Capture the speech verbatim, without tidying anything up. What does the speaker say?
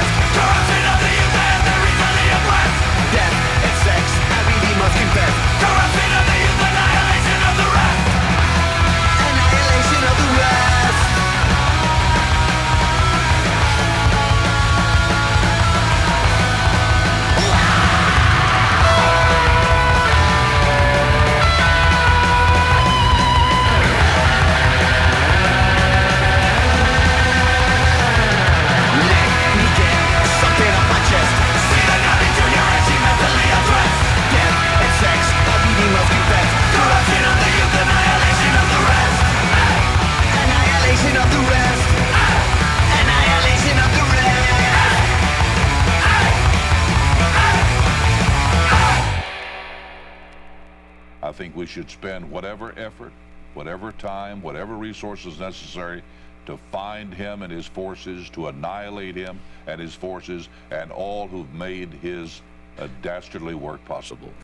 rest. Corruption of the youth and the recently oppressed. Death and sex, I really must confess. Corruption of the youth, annihilation of the rest. Annihilation of the rest. I think we should spend whatever effort, whatever time, whatever resources necessary to find him and his forces, to annihilate him and his forces, and all who've made his uh, dastardly work possible.